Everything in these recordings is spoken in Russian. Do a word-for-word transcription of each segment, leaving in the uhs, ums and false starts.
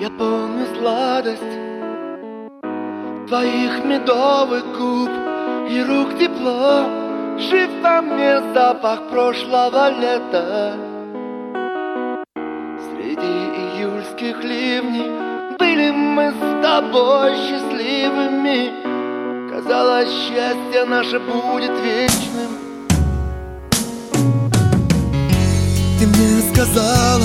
Я помню сладость твоих медовых губ и рук тепло. Жив во мне запах прошлого лета. Среди июльских ливней были мы с тобой счастливыми. Казалось, счастье наше будет вечным. Ты мне сказала,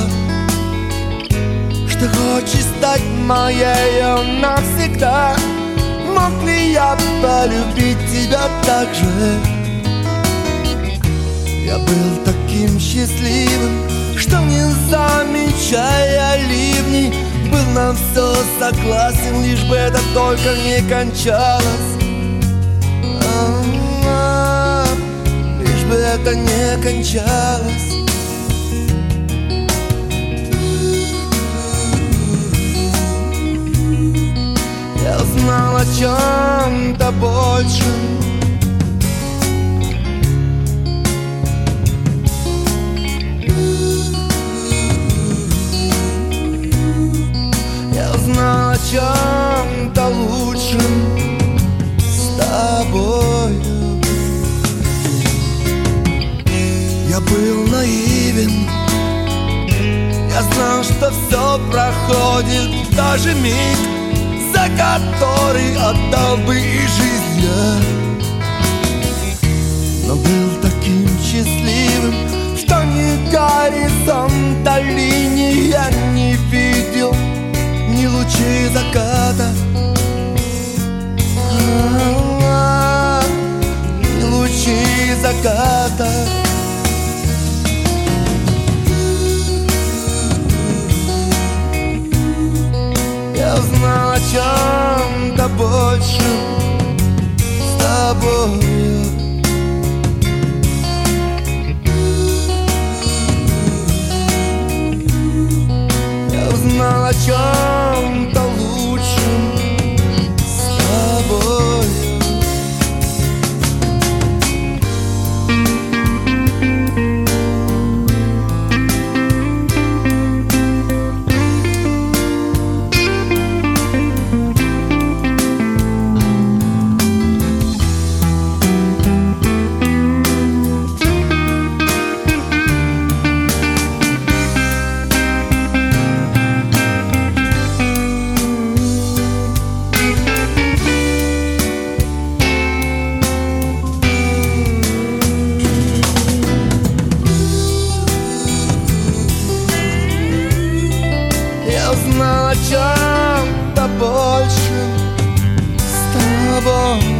что хочешь стать моею навсегда. Мог ли я полюбить тебя так же? Я был таким счастливым, что не замечая ливней, был на все согласен, лишь бы это только не кончалось. А-а-а, лишь бы это не кончалось. Я знал о чем-то большем. Я знал о чем-то лучшем с тобою. Я был наивен. Я знал, что все проходит, даже миг, за который отдал бы и жизнь я. Но был таким счастливым, что ни горизонта линии я не видел, ни лучей заката, а-а-а, ни лучей заката. Я знал о чем-то большем с тобою. Я знал о чем-то лучшем с тобою. Я знал о чем-то большем с тобой.